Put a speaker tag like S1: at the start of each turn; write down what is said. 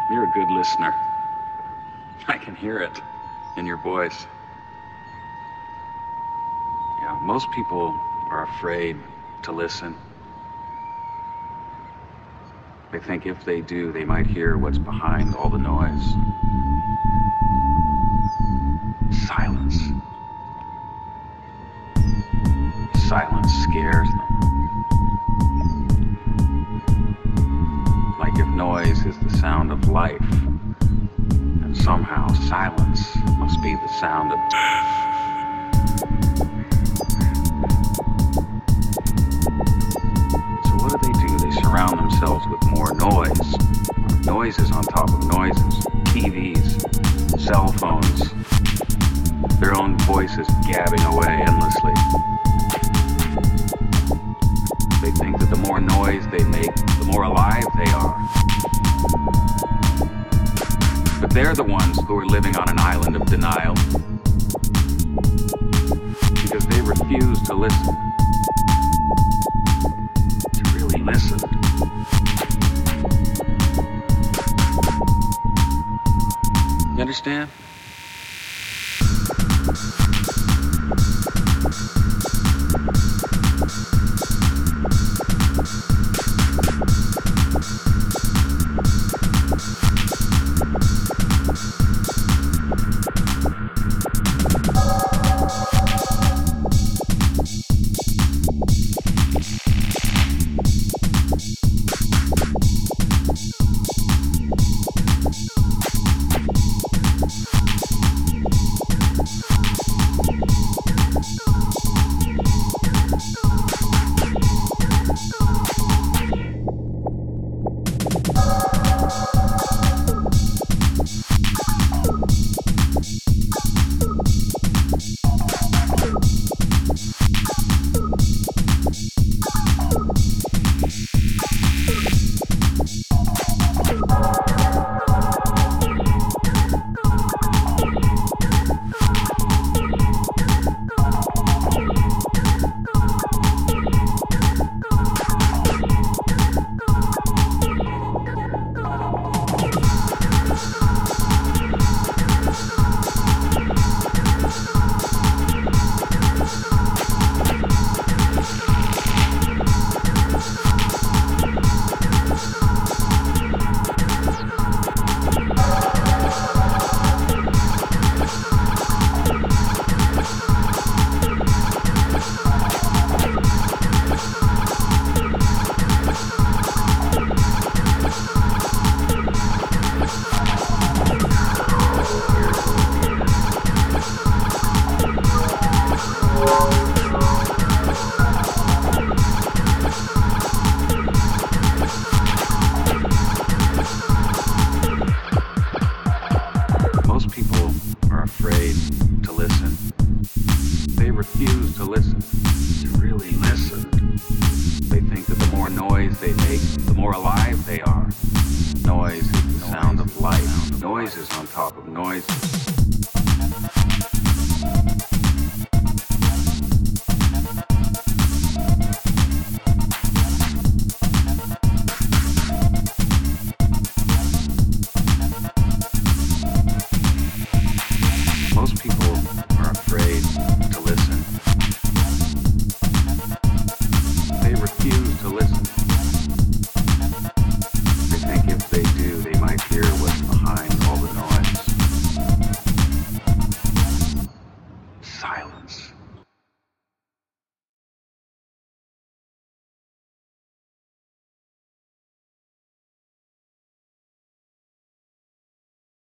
S1: You're a good listener. I can hear it in your voice. Yeah, most people are afraid to listen. They think if they do, they might hear what's behind all the noise. Silence. Silence scares them. Like if noise is the sound of life, and somehow silence must be the sound of So what do? They surround themselves with more noise. Noises on top of noises. TVs, cell phones, their own voices gabbing away endlessly. They think that the more noise they make, the more alive they are. But they're the ones who are living on an island of denial. Because they refuse to listen. To really listen. You understand? Refuse to listen, to really listen. They think that the more noise they make, the more alive they are. Noise is the sound of life. Noise is on top of noises.